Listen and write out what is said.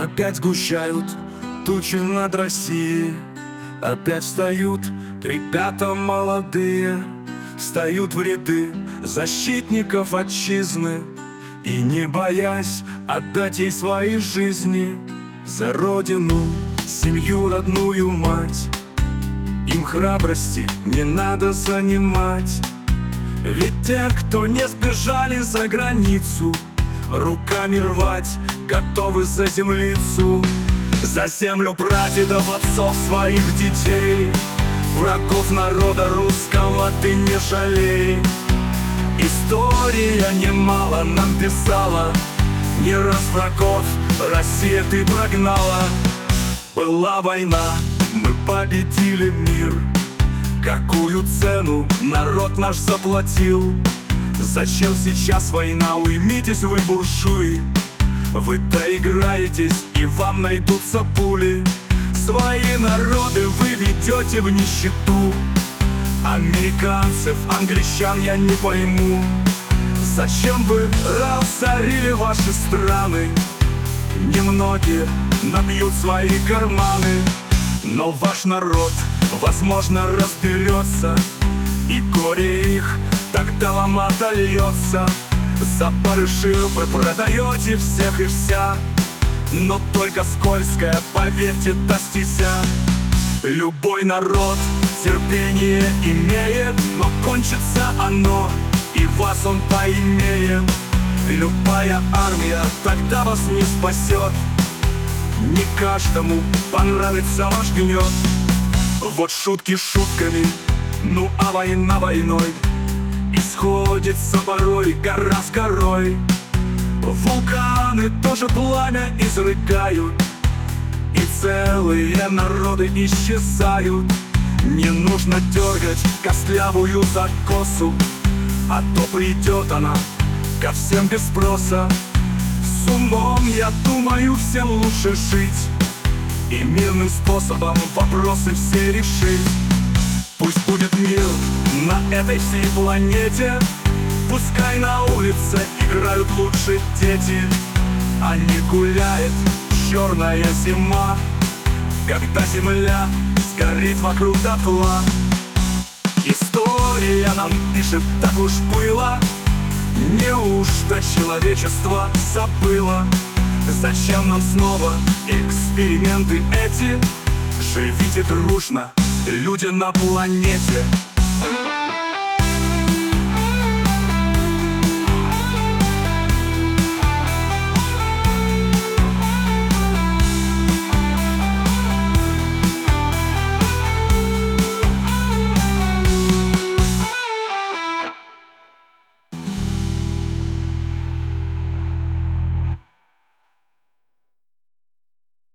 Опять сгущают тучи над Россией. Опять встают ребята молодые, встают в ряды защитников отчизны, и не боясь отдать ей свои жизни за родину, семью, родную мать. Им храбрости не надо занимать, ведь те, кто не сбежали за границу, руками рвать готовы за землицу. За землю прадедов, отцов, своих детей, врагов народа русского ты не жалей. История немало нам писала, не раз врагов Россия ты прогнала. Была война, мы победили мир. Какую цену народ наш заплатил? Зачем сейчас война? Уймитесь вы, буржуи. Вы доиграетесь, и вам найдутся пули. Свои народы вы ведете в нищету. Американцев, англичан я не пойму. Зачем вы разорили ваши страны? Немногие набьют свои карманы, но ваш народ, возможно, разберется, и горе их тогда вам отольется. За барыши вы продаете всех и вся, но только скользкая, поверьте, та стезя. Любой народ терпение имеет, но кончится оно, и вас он поимеет. Любая армия тогда вас не спасет, не каждому понравится ваш гнет. Вот шутки шутками, ну а война войной, и сходится порой гора с горой. Вулканы тоже пламя изрыгают, и целые народы исчезают. Не нужно дергать костлявую за косу, а то придет она ко всем без спроса. С умом, я думаю, всем лучше жить, и мирным способом вопросы все решить. Пусть будет мир на этой всей планете, пускай на улице играют лучше дети, а не гуляет черная зима, когда земля сгорит вокруг дотла. История нам пишет, так уж было. Неужто человечество забыло? Зачем нам снова эксперименты эти? Живите дружно, люди на планете.